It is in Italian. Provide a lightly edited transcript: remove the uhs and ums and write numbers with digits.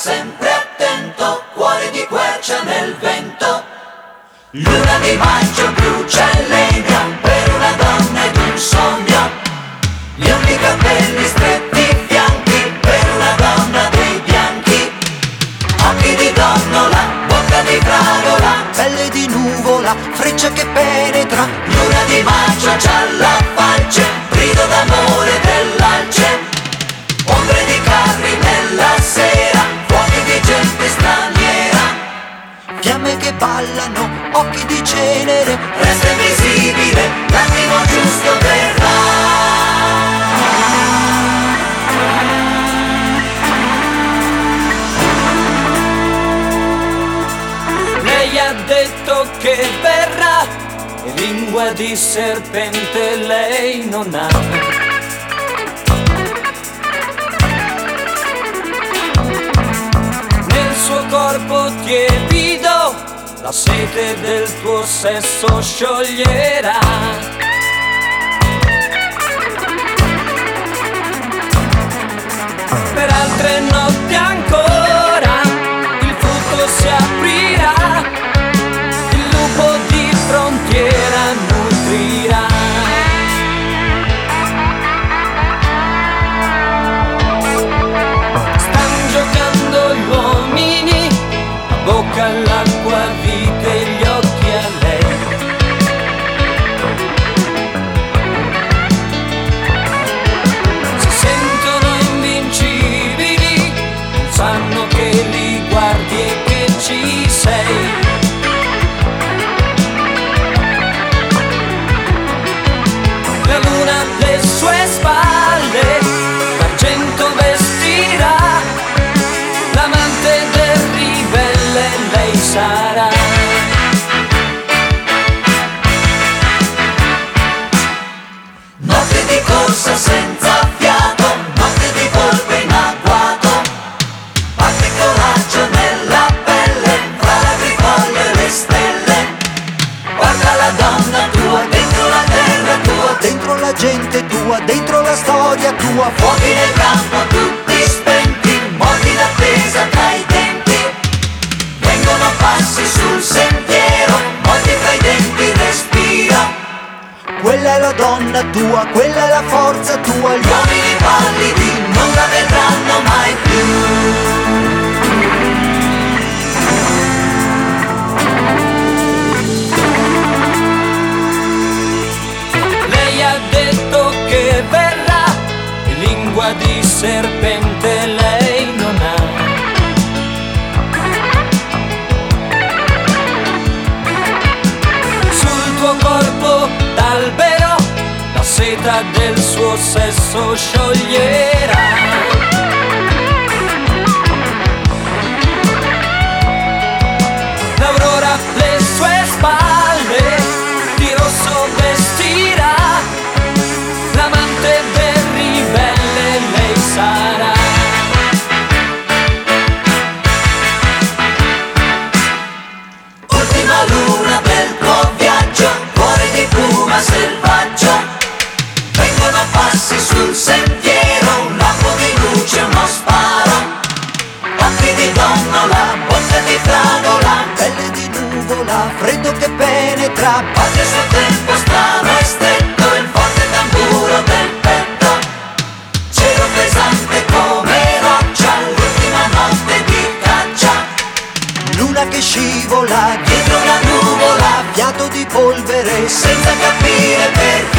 sempre attento, cuore di quercia nel vento. Luna di maggio brucia e legna per una donna ed un sogno. Biondi capelli stretti i fianchi per una donna dei bianchi. Occhi di donnola, bocca di fragola, pelle di nuvola, freccia che penetra. Luna di maggio gialla falce, grido d'amore dell'alce. Ombre di carri nella sera, fuochi di gente straniera. Fiamme che ballano, occhi di cenere, resta invisibile, l'attimo giusto verrà. Lei ha detto che verrà, e lingua di serpente lei non ha. Nel suo corpo tiepido la sete del tuo sesso scioglierà. Per altre notti ancora il frutto si aprirà, il lupo di frontiera nutrirà. Stan giocando gli uomini, la bocca all'acqua vite e gli occhi a lei. Si sentono invincibili, non sanno che li guardi e che ci sei. La luna alle sue spalle d'argento vestirà, l'amante del ribelle lei sarà. Notte di corsa senza fiato, notte di volpe in agguato. Batte coraggio nella pelle, fra l'agrifoglio e le stelle. Guarda la donna tua, dentro la terra tua, dentro la gente tua, dentro la storia tua. Fuochi nel campo tutti spenti, morti in attesa tra i denti. Vengono passi sul sentiero, morti fra i denti respira. Quella è la donna tua, quella è la forza tua. Gli uomini pallidi non la vedranno mai più. Lei ha detto che verrà, e lingua di serpente lei non ha. Sul tuo corpo d'albero la seta del suo sesso scioglierà. L'aurora alle sue spalle di rosso vestirà, l'amante del ribelle lei sarà. Ultima luna del tuo viaggio, cuore di piuma selvaggio. Vengono passi sul sentiero, un lampo di luce, uno sparo. Occhi di donnola, bocca di fragola, pelle di nuvola, freddo che penetra. Batte il suo tempo strano e stretto, il forte tamburo del petto. Cielo pesante come roccia, l'ultima notte di caccia. Luna che scivola dietro una nuvola, fiato di polvere senza capire perché.